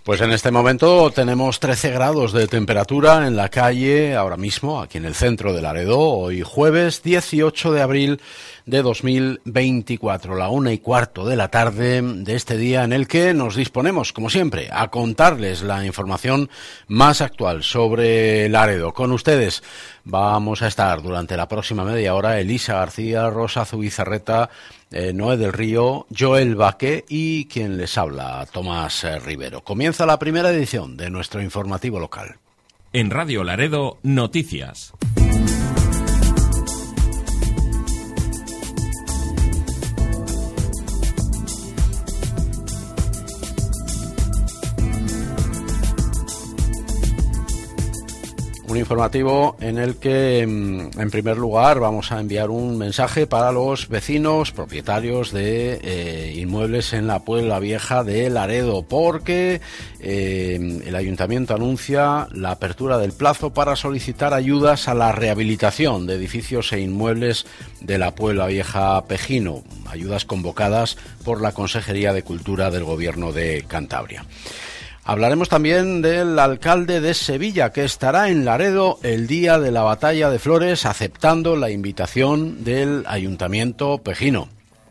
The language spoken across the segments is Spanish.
Pues en este momento tenemos 13 grados de temperatura en la calle, ahora mismo, aquí en el centro de Laredo, hoy jueves 18 de abril de 2024, la 1:15 de la tarde de este día en el que nos disponemos, como siempre, a contarles la información más actual sobre Laredo. Con ustedes vamos a estar durante la próxima media hora Elisa García, Rosa Zubizarreta, Noé del Río, Joel Baque y quien les habla, Tomás Rivero. Comienza la primera edición de nuestro informativo local. En Radio Laredo, noticias. Un informativo en el que, en primer lugar, vamos a enviar un mensaje para los vecinos, propietarios de inmuebles en la Puebla Vieja de Laredo, porque el ayuntamiento anuncia la apertura del plazo para solicitar ayudas a la rehabilitación de edificios e inmuebles de la Puebla Vieja Pejino, ayudas convocadas por la Consejería de Cultura del Gobierno de Cantabria. Hablaremos también del alcalde de Sevilla, que estará en Laredo el día de la Batalla de Flores, aceptando la invitación del Ayuntamiento Pejino.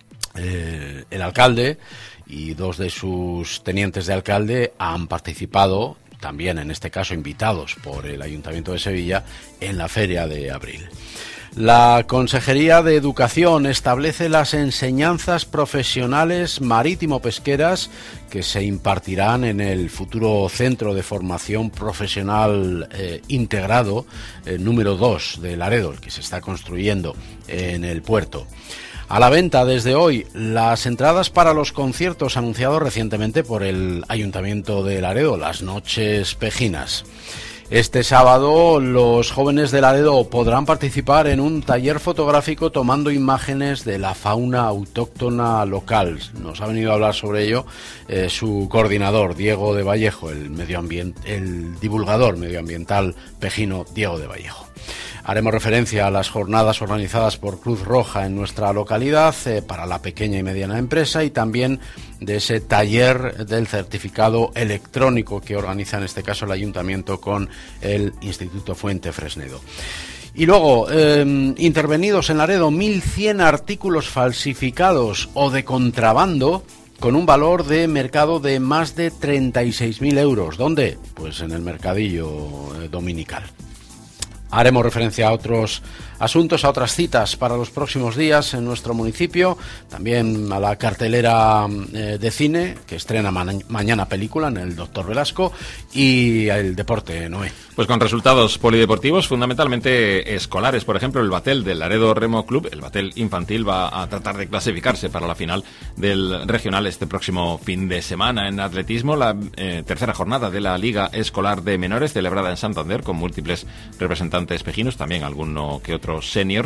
El alcalde y dos de sus tenientes de alcalde han participado, también en este caso invitados por el Ayuntamiento de Sevilla, en la Feria de Abril. La Consejería de Educación establece las enseñanzas profesionales marítimo-pesqueras que se impartirán en el futuro Centro de Formación Profesional Integrado número 2 de Laredo, el que se está construyendo en el puerto. A la venta desde hoy las entradas para los conciertos anunciados recientemente por el Ayuntamiento de Laredo, las Noches Pejinas. Este sábado los jóvenes de Laredo podrán participar en un taller fotográfico tomando imágenes de la fauna autóctona local. Nos ha venido a hablar sobre ello su coordinador, Diego de Vallejo, el divulgador medioambiental pejino, Diego de Vallejo. Haremos referencia a las jornadas organizadas por Cruz Roja en nuestra localidad para la pequeña y mediana empresa y también de ese taller del certificado electrónico que organiza en este caso el Ayuntamiento con el Instituto Fuente Fresnedo. Y luego, intervenidos en Laredo 1.100 artículos falsificados o de contrabando con un valor de mercado de más de 36.000 euros. ¿Dónde? Pues en el mercadillo dominical. Haremos referencia a otros asuntos, a otras citas para los próximos días en nuestro municipio, también a la cartelera de cine, que estrena mañana película en el Doctor Velasco, y el deporte, Noé. Pues con resultados polideportivos, fundamentalmente escolares. Por ejemplo, el Batel del Laredo Remo Club, el Batel infantil, va a tratar de clasificarse para la final del regional este próximo fin de semana. En atletismo, la tercera jornada de la Liga Escolar de Menores, celebrada en Santander, con múltiples representantes pejinos, también alguno que otro senior,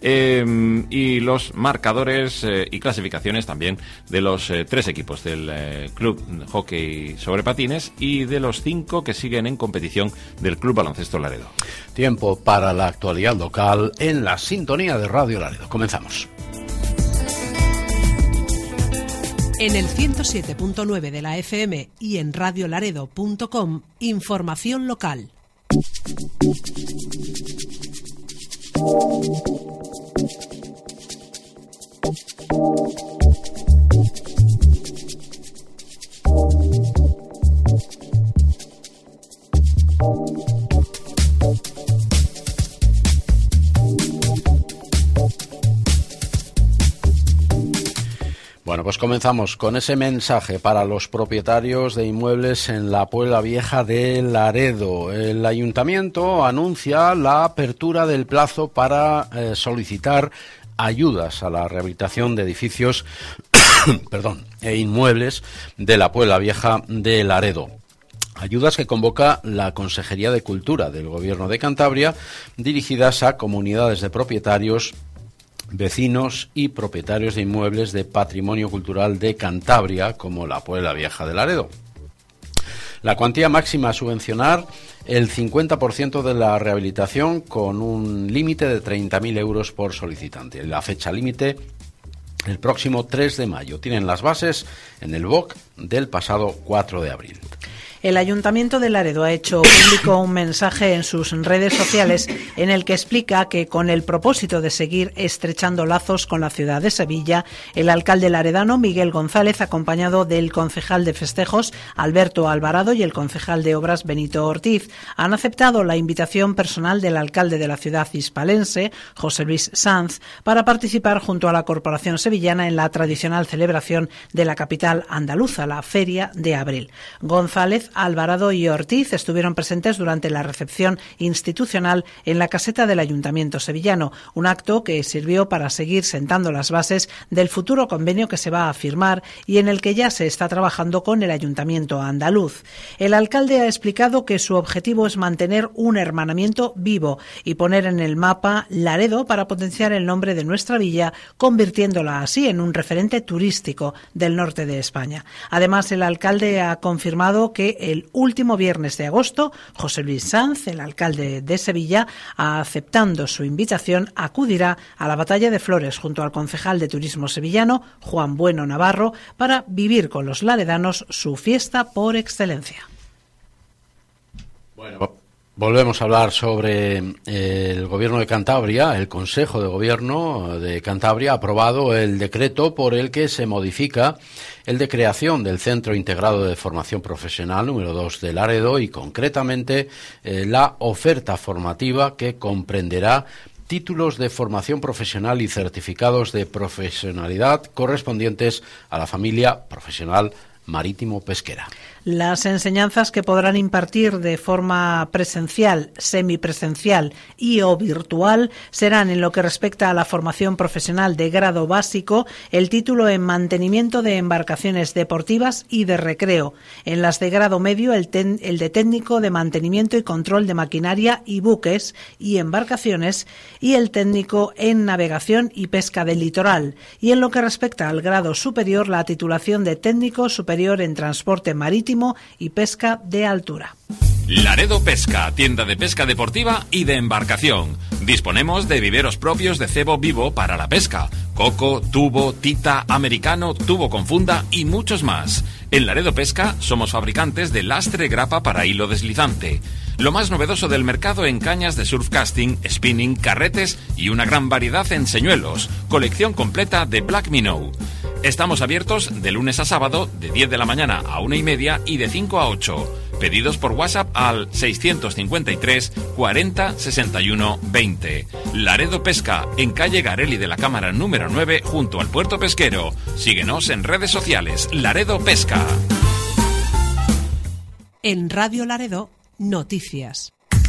y los marcadores y clasificaciones también de los tres equipos del Club Hockey sobre Patines y de los 5 que siguen en competición del Club Baloncesto Laredo. Tiempo para la actualidad local en la sintonía de Radio Laredo. Comenzamos. En el 107.9 de la FM y en radiolaredo.com, información local. Bueno, pues comenzamos con ese mensaje para los propietarios de inmuebles en la Puebla Vieja de Laredo. El ayuntamiento anuncia la apertura del plazo para solicitar ayudas a la rehabilitación de edificios e inmuebles de la Puebla Vieja de Laredo. Ayudas que convoca la Consejería de Cultura del Gobierno de Cantabria, dirigidas a comunidades de propietarios, vecinos y propietarios de inmuebles de patrimonio cultural de Cantabria, como la Puebla Vieja de Laredo. La cuantía máxima a subvencionar, el 50% de la rehabilitación, con un límite de 30.000 euros por solicitante. La fecha límite, el próximo 3 de mayo. Tienen las bases en el BOC del pasado 4 de abril. El Ayuntamiento de Laredo ha hecho público un mensaje en sus redes sociales en el que explica que, con el propósito de seguir estrechando lazos con la ciudad de Sevilla, el alcalde laredano Miguel González, acompañado del concejal de festejos Alberto Alvarado y el concejal de obras Benito Ortiz, han aceptado la invitación personal del alcalde de la ciudad hispalense, José Luis Sanz, para participar junto a la Corporación Sevillana en la tradicional celebración de la capital andaluza, la Feria de Abril. González, Alvarado y Ortiz estuvieron presentes durante la recepción institucional en la caseta del Ayuntamiento sevillano, un acto que sirvió para seguir sentando las bases del futuro convenio que se va a firmar y en el que ya se está trabajando con el Ayuntamiento andaluz. El alcalde ha explicado que su objetivo es mantener un hermanamiento vivo y poner en el mapa Laredo para potenciar el nombre de nuestra villa, convirtiéndola así en un referente turístico del norte de España. Además, el alcalde ha confirmado que el último viernes de agosto, José Luis Sanz, el alcalde de Sevilla, aceptando su invitación, acudirá a la Batalla de Flores junto al concejal de turismo sevillano, Juan Bueno Navarro, para vivir con los laredanos su fiesta por excelencia. Bueno, volvemos a hablar sobre el Gobierno de Cantabria. El Consejo de Gobierno de Cantabria ha aprobado el decreto por el que se modifica el de creación del Centro Integrado de Formación Profesional número 2 de Laredo y, concretamente, la oferta formativa que comprenderá títulos de formación profesional y certificados de profesionalidad correspondientes a la familia profesional marítimo-pesquera. Las enseñanzas que podrán impartir de forma presencial, semipresencial y o virtual serán, en lo que respecta a la formación profesional de grado básico, el título en mantenimiento de embarcaciones deportivas y de recreo. En las de grado medio, el de técnico de mantenimiento y control de maquinaria y buques y embarcaciones, y el técnico en navegación y pesca del litoral. Y en lo que respecta al grado superior, la titulación de técnico superior en transporte marítimo y pesca de altura. Laredo Pesca, tienda de pesca deportiva y de embarcación. Disponemos de viveros propios de cebo vivo para la pesca. Coco, tubo, tita, americano, tubo con funda y muchos más. En Laredo Pesca somos fabricantes de lastre grapa para hilo deslizante. Lo más novedoso del mercado en cañas de surfcasting, spinning, carretes y una gran variedad en señuelos. Colección completa de Black Minnow. Estamos abiertos de lunes a sábado de 10 de la mañana a 1:30 y de 5 a 8. Pedidos por WhatsApp al 653 40 61 20. Laredo Pesca, en calle Garelli de la Cámara número 9, junto al puerto pesquero. Síguenos en redes sociales. Laredo Pesca. En Radio Laredo, noticias.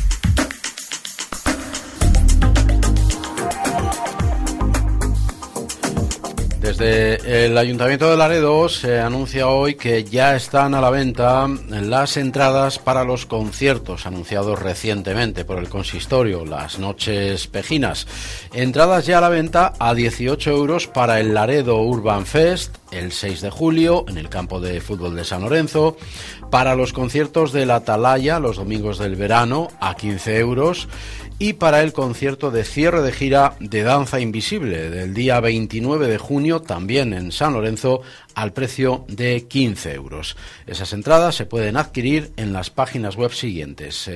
Desde el Ayuntamiento de Laredo se anuncia hoy que ya están a la venta las entradas para los conciertos anunciados recientemente por el consistorio, las Noches Pejinas. Entradas ya a la venta a 18 euros para el Laredo Urban Fest el 6 de julio en el campo de fútbol de San Lorenzo, para los conciertos de la Atalaya los domingos del verano a 15 euros y para el concierto de cierre de gira de Danza Invisible del día 29 de junio también en San Lorenzo al precio de 15 euros. Esas entradas se pueden adquirir en las páginas web siguientes: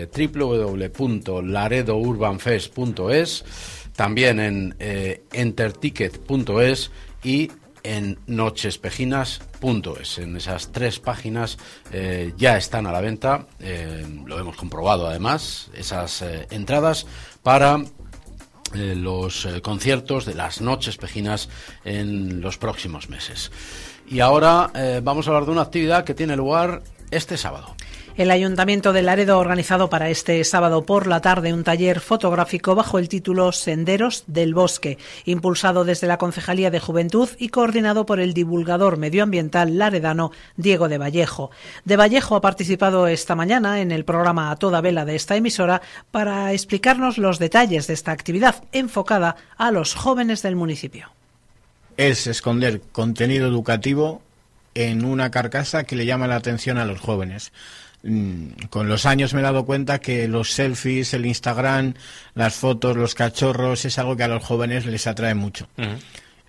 www.laredourbanfest.es, también en enterticket.es y en nochespejinas.es. En esas tres páginas ya están a la venta, lo hemos comprobado además, esas entradas para los conciertos de las Noches Pejinas en los próximos meses. Y ahora vamos a hablar de una actividad que tiene lugar este sábado. El Ayuntamiento de Laredo ha organizado para este sábado por la tarde un taller fotográfico bajo el título Senderos del Bosque, impulsado desde la Concejalía de Juventud y coordinado por el divulgador medioambiental laredano Diego de Vallejo. De Vallejo ha participado esta mañana en el programa A Toda Vela de esta emisora para explicarnos los detalles de esta actividad enfocada a los jóvenes del municipio. Es esconder contenido educativo en una carcasa que le llama la atención a los jóvenes. Con los años me he dado cuenta que los selfies, el Instagram, las fotos, los cachorros es algo que a los jóvenes les atrae mucho.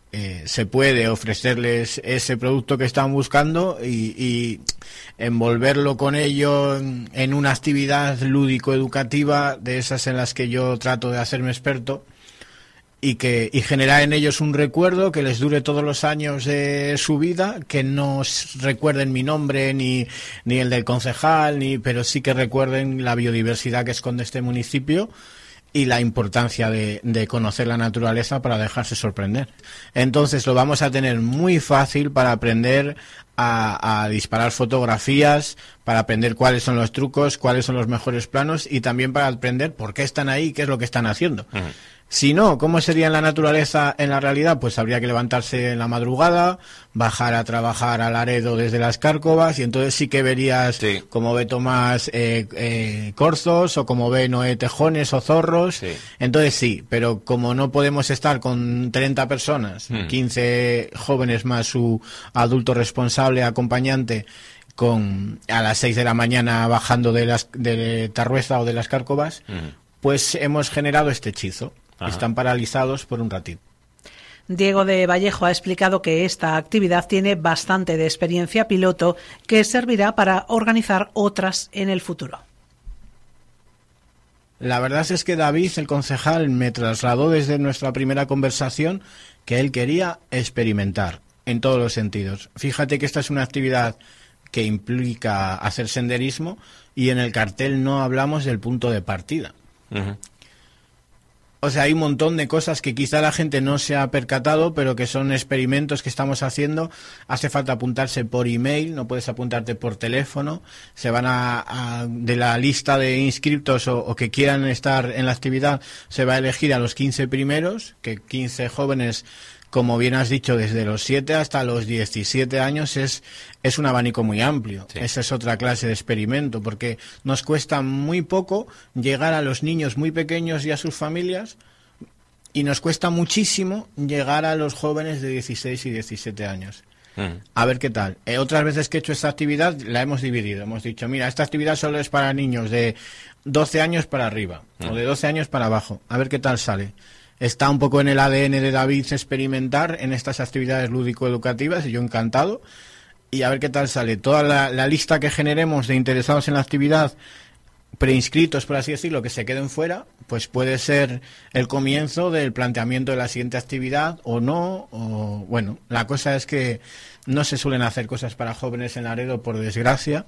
se puede ofrecerles ese producto que están buscando y envolverlo con ello en una actividad lúdico-educativa de esas en las que yo trato de hacerme experto y generar en ellos un recuerdo que les dure todos los años de su vida, que no recuerden mi nombre ni el del concejal, pero sí que recuerden la biodiversidad que esconde este municipio y la importancia de conocer la naturaleza para dejarse sorprender. Entonces lo vamos a tener muy fácil para aprender a disparar fotografías, para aprender cuáles son los trucos, cuáles son los mejores planos y también para aprender por qué están ahí y qué es lo que están haciendo. Uh-huh. Si no, ¿cómo sería en la naturaleza en la realidad? Pues habría que levantarse en la madrugada, bajar a trabajar a Laredo desde las Cárcovas y entonces sí que verías como ve Tomás corzos o como ve Noé tejones o zorros. Sí. Entonces sí, pero como no podemos estar con 30 personas, 15 jóvenes más su adulto responsable, acompañante, a las 6 de la mañana bajando de Tarrueza o de las Cárcovas, pues hemos generado este hechizo. Ajá. Están paralizados por un ratito. Diego de Vallejo ha explicado que esta actividad tiene bastante de experiencia piloto que servirá para organizar otras en el futuro. La verdad es que David, el concejal, me trasladó desde nuestra primera conversación que él quería experimentar en todos los sentidos. Fíjate que esta es una actividad que implica hacer senderismo y en el cartel no hablamos del punto de partida. Uh-huh. O sea, hay un montón de cosas que quizá la gente no se ha percatado, pero que son experimentos que estamos haciendo. Hace falta apuntarse por email, no puedes apuntarte por teléfono. Se van de la lista de inscriptos o que quieran estar en la actividad, se va a elegir a los 15 primeros, que 15 jóvenes, como bien has dicho, desde los 7 hasta los 17 años es un abanico muy amplio. Sí. Esa es otra clase de experimento, porque nos cuesta muy poco llegar a los niños muy pequeños y a sus familias, y nos cuesta muchísimo llegar a los jóvenes de 16 y 17 años. A ver qué tal. Otras veces que he hecho esta actividad la hemos dividido. Hemos dicho, mira, esta actividad solo es para niños de 12 años para arriba o de 12 años para abajo. A ver qué tal sale. Está un poco en el ADN de David experimentar en estas actividades lúdico-educativas y yo encantado. Y a ver qué tal sale. Toda la lista que generemos de interesados en la actividad, preinscritos, por así decirlo, que se queden fuera, pues puede ser el comienzo del planteamiento de la siguiente actividad o no. O bueno, la cosa es que no se suelen hacer cosas para jóvenes en Laredo, por desgracia,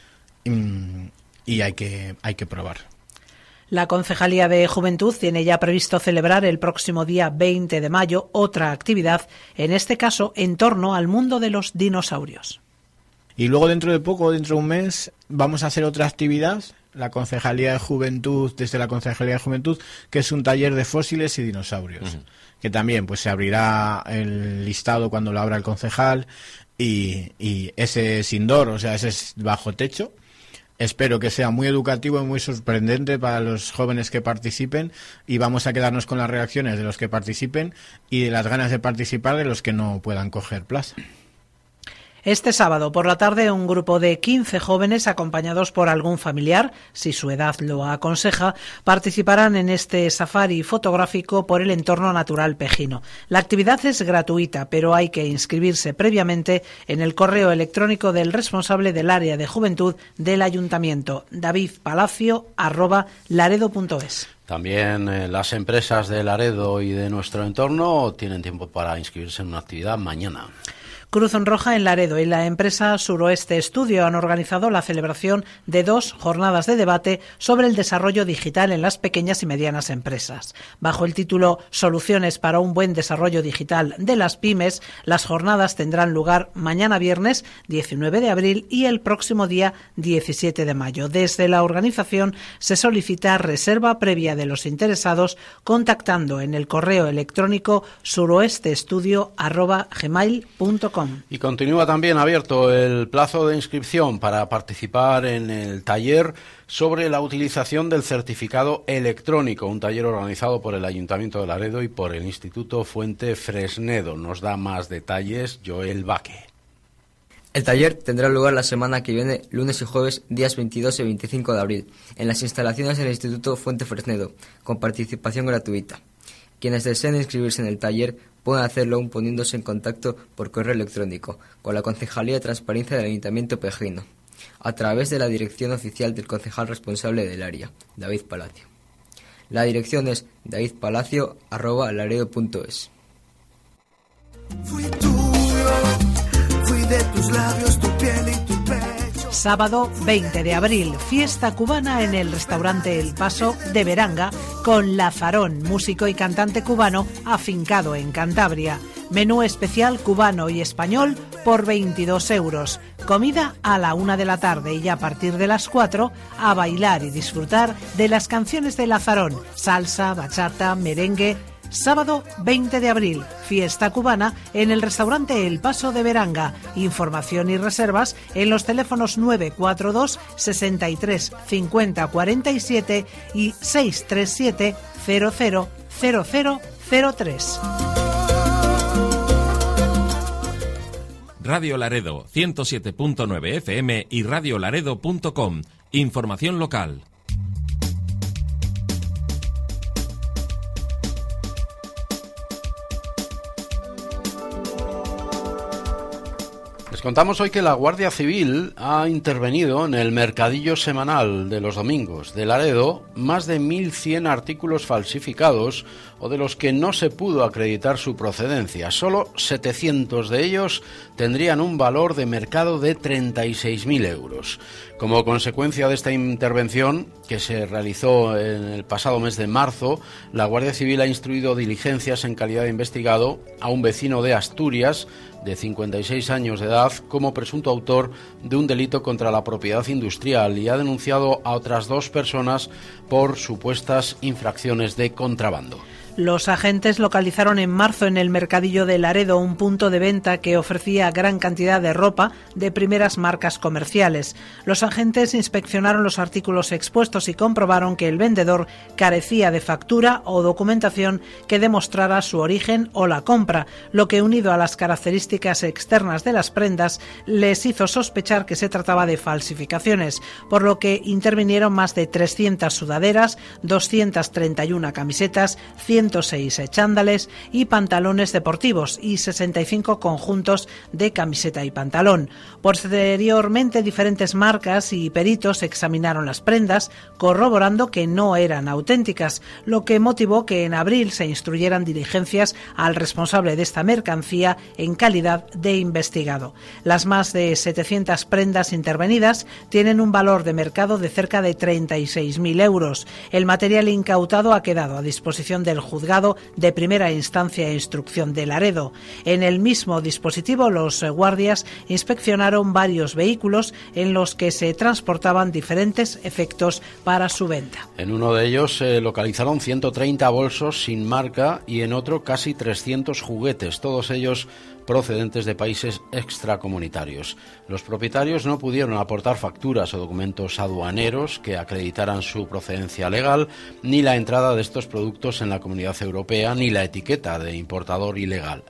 y hay que probar. La Concejalía de Juventud tiene ya previsto celebrar el próximo día 20 de mayo otra actividad, en este caso en torno al mundo de los dinosaurios. Y luego dentro de poco, dentro de un mes, vamos a hacer otra actividad, la Concejalía de Juventud, desde la Concejalía de Juventud, que es un taller de fósiles y dinosaurios, que también pues se abrirá el listado cuando lo abra el concejal y ese es indoor, o sea, ese es bajo techo. Espero que sea muy educativo y muy sorprendente para los jóvenes que participen y vamos a quedarnos con las reacciones de los que participen y de las ganas de participar de los que no puedan coger plaza. Este sábado por la tarde un grupo de 15 jóvenes acompañados por algún familiar, si su edad lo aconseja, participarán en este safari fotográfico por el entorno natural pejino. La actividad es gratuita, pero hay que inscribirse previamente en el correo electrónico del responsable del área de juventud del ayuntamiento, davidpalacio@laredo.es. También las empresas de Laredo y de nuestro entorno tienen tiempo para inscribirse en una actividad mañana. Cruz Roja en Laredo y la empresa Suroeste Estudio han organizado la celebración de 2 jornadas de debate sobre el desarrollo digital en las pequeñas y medianas empresas. Bajo el título Soluciones para un buen desarrollo digital de las pymes, las jornadas tendrán lugar mañana viernes 19 de abril y el próximo día 17 de mayo. Desde la organización se solicita reserva previa de los interesados contactando en el correo electrónico suroesteestudio@gmail.com. Y continúa también abierto el plazo de inscripción para participar en el taller sobre la utilización del certificado electrónico, un taller organizado por el Ayuntamiento de Laredo y por el Instituto Fuente Fresnedo. Nos da más detalles Joel Baque. El taller tendrá lugar la semana que viene, lunes y jueves, días 22 y 25 de abril, en las instalaciones del Instituto Fuente Fresnedo, con participación gratuita. Quienes deseen inscribirse en el taller pueden hacerlo aún poniéndose en contacto por correo electrónico con la Concejalía de Transparencia del Ayuntamiento Peregrino, a través de la dirección oficial del concejal responsable del área, David Palacio. La dirección es davidpalacio@laredo.es. Fui tuyo, fui de tus labios, tu piel y tu pecho. Sábado 20 de abril, fiesta cubana en el restaurante El Paso de Beranga con Lazarón, músico y cantante cubano afincado en Cantabria. Menú especial cubano y español por 22 euros. Comida a la 1 de la tarde y a partir de las 4 a bailar y disfrutar de las canciones de Lazarón, salsa, bachata, merengue. Sábado 20 de abril, fiesta cubana en el restaurante El Paso de Beranga. Información y reservas en los teléfonos 942 63 50 47 y 637 000003. Radio Laredo 107.9 FM y radiolaredo.com. Información local. Les contamos hoy que la Guardia Civil ha intervenido en el mercadillo semanal de los domingos de Laredo más de 1.100 artículos falsificados o de los que no se pudo acreditar su procedencia. Solo 700 de ellos tendrían un valor de mercado de 36.000 euros. Como consecuencia de esta intervención, que se realizó en el pasado mes de marzo, la Guardia Civil ha instruido diligencias en calidad de investigado a un vecino de Asturias, de 56 años de edad, como presunto autor de un delito contra la propiedad industrial y ha denunciado a otras 2 personas por supuestas infracciones de contrabando. Los agentes localizaron en marzo en el mercadillo de Laredo un punto de venta que ofrecía gran cantidad de ropa de primeras marcas comerciales. Los agentes inspeccionaron los artículos expuestos y comprobaron que el vendedor carecía de factura o documentación que demostrara su origen o la compra, lo que, unido a las características externas de las prendas, les hizo sospechar que se trataba de falsificaciones, por lo que intervinieron más de 300 sudaderas, 231 camisetas, 106 chándales y pantalones deportivos y 65 conjuntos de camiseta y pantalón. Posteriormente, diferentes marcas y peritos examinaron las prendas, corroborando que no eran auténticas, lo que motivó que en abril se instruyeran diligencias al responsable de esta mercancía en calidad de investigado. Las más de 700 prendas intervenidas tienen un valor de mercado de cerca de 36.000 euros. El material incautado ha quedado a disposición del Juzgado de Primera Instancia e Instrucción de Laredo. En el mismo dispositivo, los guardias inspeccionaron varios vehículos en los que se transportaban diferentes efectos para su venta. En uno de ellos se localizaron 130 bolsos sin marca y en otro casi 300 juguetes, todos ellos procedentes de países extracomunitarios. Los propietarios no pudieron aportar facturas o documentos aduaneros que acreditaran su procedencia legal, ni la entrada de estos productos en la Comunidad Europea, ni la etiqueta de importador legal.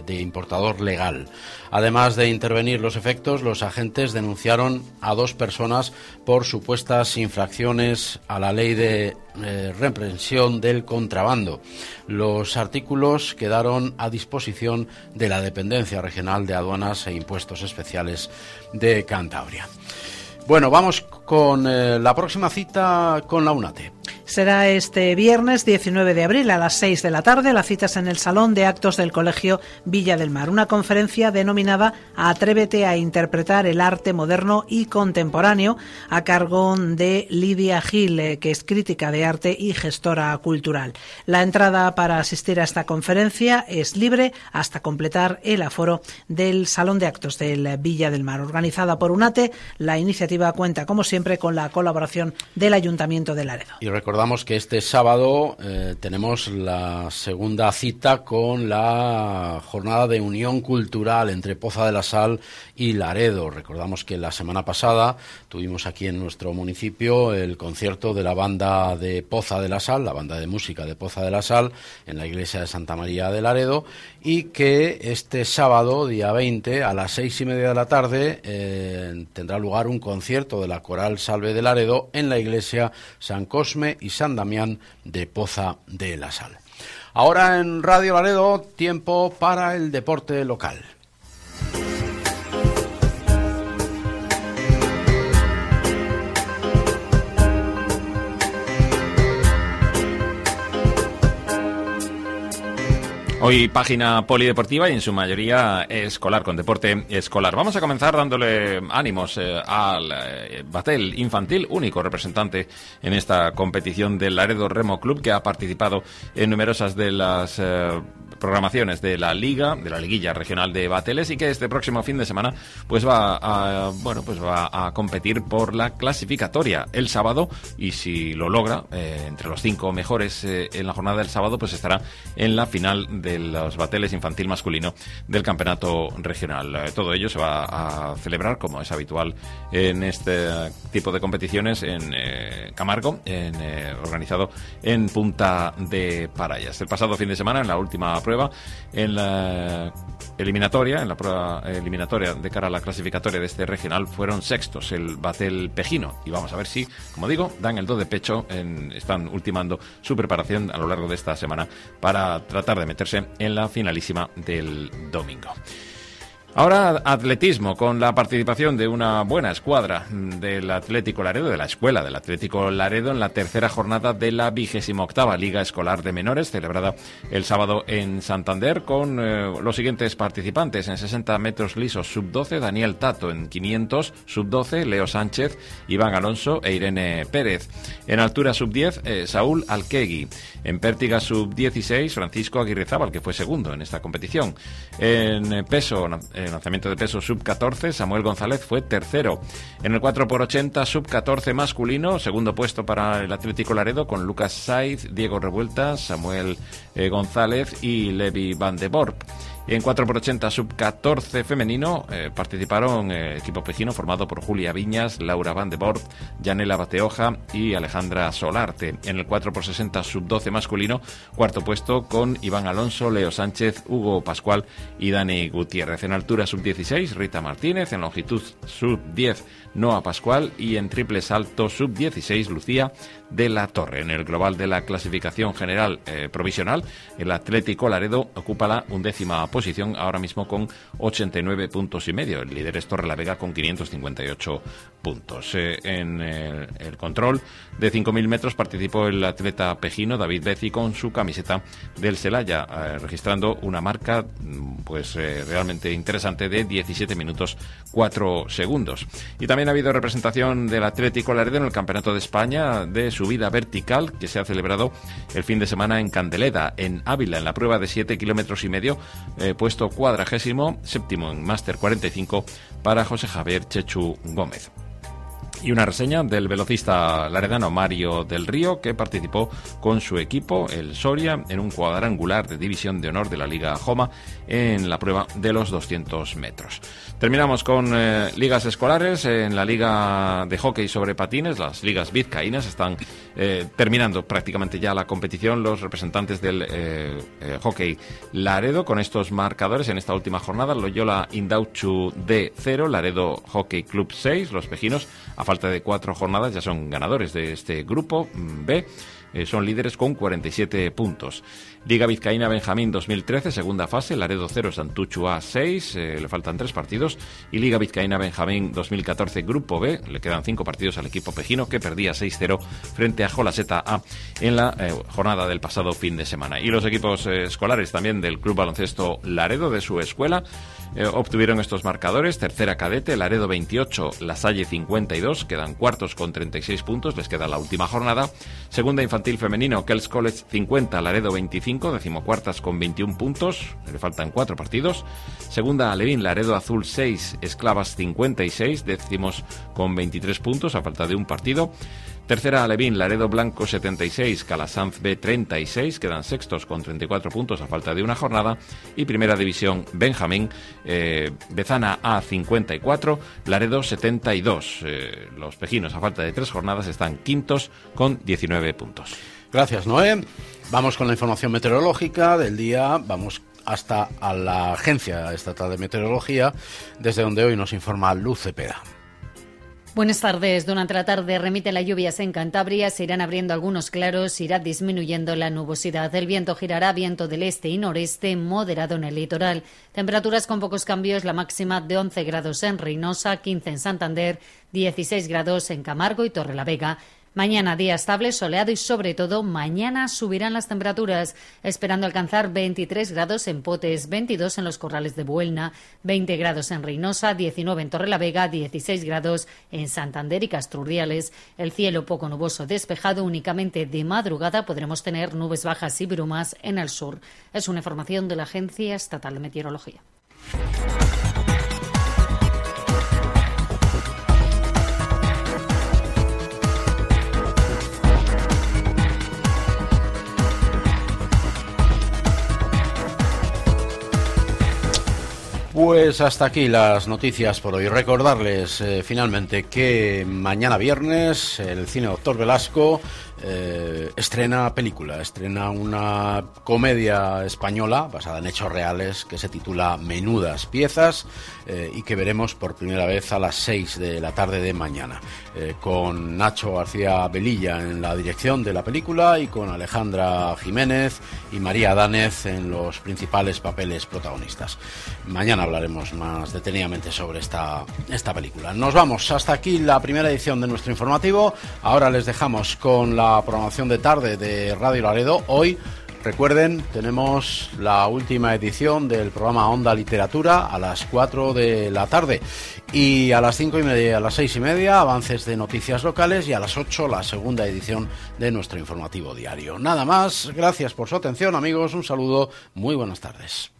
Además de intervenir los efectos, los agentes denunciaron a 2 personas por supuestas infracciones a la ley de represión del contrabando. Los artículos quedaron a disposición de la Dependencia Regional de Aduanas e Impuestos Especiales de Cantabria. Bueno, vamos con la próxima cita con la UNATE. Será este viernes 19 de abril a las 6 de la tarde. La cita es en el Salón de Actos del Colegio Villa del Mar. Una conferencia denominada Atrévete a interpretar el arte moderno y contemporáneo, a cargo de Lidia Gil, que es crítica de arte y gestora cultural. La entrada para asistir a esta conferencia es libre hasta completar el aforo del Salón de Actos del Villa del Mar. Organizada por UNATE, la iniciativa cuenta, como siempre, con la colaboración del Ayuntamiento de Laredo. Y recordamos que este sábado tenemos la segunda cita con la jornada de unión cultural entre Poza de la Sal y Laredo. Recordamos que la semana pasada tuvimos aquí en nuestro municipio el concierto de la banda de Poza de la Sal, la banda de música de Poza de la Sal, en la iglesia de Santa María de Laredo, y que este sábado, día 20, a las 6:30 de la tarde, tendrá lugar un concierto de la Coral Salve de Laredo en la iglesia San Cosme y San Damián de Poza de la Sal. Ahora en Radio Laredo, tiempo para el deporte local. Hoy página polideportiva y en su mayoría escolar, con deporte escolar. Vamos a comenzar dándole ánimos al Batel Infantil, único representante en esta competición del Laredo Remo Club, que ha participado en numerosas de las programaciones de la liguilla regional de Bateles, y que este próximo fin de semana pues va a competir por la clasificatoria el sábado, y si lo logra entre los 5 mejores en la jornada del sábado, pues estará en la final de los Bateles Infantil masculino del campeonato regional. Todo ello se va a celebrar, como es habitual en este tipo de competiciones, en Camargo, organizado en Punta de Parayas. El pasado fin de semana, en la última prueba, en la prueba eliminatoria de cara a la clasificatoria de este regional, fueron sextos el Batel Pejino, y vamos a ver si, como digo, dan el do de pecho, están ultimando su preparación a lo largo de esta semana para tratar de meterse en la finalísima del domingo. Ahora atletismo, con la participación de una buena escuadra del Atlético Laredo, de la escuela del Atlético Laredo, en la tercera jornada de la 28ª Liga Escolar de Menores, celebrada el sábado en Santander, con los siguientes participantes. En 60 metros lisos sub-12, Daniel Tato; en 500 sub-12, Leo Sánchez, Iván Alonso e Irene Pérez; en altura sub-10, Saúl Alquegui; en pértiga sub-16, Francisco Aguirrezábal, que fue segundo en esta competición; en peso, lanzamiento de peso sub-14, Samuel González fue tercero; en el 4x80 sub-14 masculino, segundo puesto para el Atlético Laredo, con Lucas Saiz, Diego Revuelta, Samuel González y Levi Van de Borp. Y en 4x80 sub-14 femenino participaron equipo pejino formado por Julia Viñas, Laura Van de Borp, Yanela Bateoja y Alejandra Solarte. En el 4x60 sub-12 masculino, cuarto puesto con Iván Alonso, Leo Sánchez, Hugo Pascual y Dani Gutiérrez. En altura sub-16, Rita Martínez; en longitud sub-10, Noa Pascual; y en triple salto sub-16, Lucía de la Torre. En el global de la clasificación general provisional, el Atlético Laredo ocupa la 11ª posición ahora mismo con 89 puntos y medio. El líder es Torrelavega con 558 puntos. En el control de 5.000 metros participó el atleta pejino David Bezi con su camiseta del Celaya, registrando una marca realmente interesante de 17 minutos 4 segundos. Y también ha habido representación del Atlético Laredo en el Campeonato de España de subida vertical, que se ha celebrado el fin de semana en Candeleda, en Ávila, en la prueba de 7,5 kilómetros, puesto 47º en Máster 45 para José Javier Chechu Gómez. Y una reseña del velocista laredano Mario del Río, que participó con su equipo, el Soria, en un cuadrangular de división de honor de la Liga Joma en la prueba de los 200 metros. Terminamos con ligas escolares. En la Liga de Hockey sobre Patines, las ligas vizcaínas, están terminando prácticamente ya la competición los representantes del Hockey Laredo, con estos marcadores en esta última jornada: Loyola Indautxu D0, Laredo Hockey Club 6. Los pejinos, a falta de 4 jornadas, ya son ganadores de este grupo B. Son líderes con 47 puntos. Liga Vizcaína Benjamín 2013, segunda fase, Laredo 0, Santuchu A 6, le faltan 3 partidos. Y Liga Vizcaína Benjamín 2014, Grupo B, le quedan 5 partidos al equipo pejino, que perdía 6-0 frente a Jolaseta A en la jornada del pasado fin de semana. Y los equipos escolares también del Club Baloncesto Laredo, de su escuela, obtuvieron estos marcadores: tercera cadete, Laredo 28, Lasalle 52, quedan cuartos con 36 puntos, les queda la última jornada. Segunda infantil femenino, Kells College 50, Laredo 25, decimocuartas con 21 puntos, le faltan 4 partidos. Segunda Alevín, Laredo Azul 6, Esclavas 56, décimos con 23 puntos, a falta de un partido. Tercera Alevín, Laredo Blanco 76, Calasanz B 36, quedan sextos con 34 puntos a falta de una jornada. Y primera división Benjamín, Bezana A 54, Laredo 72. Los pejinos, a falta de 3 jornadas, están quintos con 19 puntos. Gracias, Noé. Vamos con la información meteorológica del día. Vamos hasta a la Agencia Estatal de Meteorología, desde donde hoy nos informa Luz Cepeda. Buenas tardes. Durante la tarde remiten las lluvias en Cantabria, se irán abriendo algunos claros, irá disminuyendo la nubosidad. El viento girará viento del este y noreste, moderado en el litoral. Temperaturas con pocos cambios, la máxima de 11 grados en Reynosa, 15 en Santander, 16 grados en Camargo y Torrelavega. Mañana día estable, soleado y sobre todo mañana subirán las temperaturas, esperando alcanzar 23 grados en Potes, 22 en los Corrales de Buelna, 20 grados en Reynosa, 19 en Torrelavega, 16 grados en Santander y Castrurdiales. El cielo poco nuboso despejado, únicamente de madrugada podremos tener nubes bajas y brumas en el sur. Es una información de la Agencia Estatal de Meteorología. Pues hasta aquí las noticias por hoy. Recordarles finalmente que mañana viernes el Cine Doctor Velasco estrena una comedia española basada en hechos reales que se titula Menudas Piezas y que veremos por primera vez a las 6 de la tarde de mañana, con Nacho García Velilla en la dirección de la película y con Alejandra Jiménez y María Dánez en los principales papeles protagonistas. Mañana hablaremos más detenidamente sobre esta película. Nos vamos, hasta aquí la primera edición de nuestro informativo. Ahora les dejamos con la programación de tarde de Radio Laredo. Hoy, recuerden, tenemos la última edición del programa Onda Literatura a las 4 de la tarde y a las 5:30, a las 6:30 avances de noticias locales y a las 8 la segunda edición de nuestro informativo diario. Nada más, gracias por su atención, amigos, un saludo, muy buenas tardes.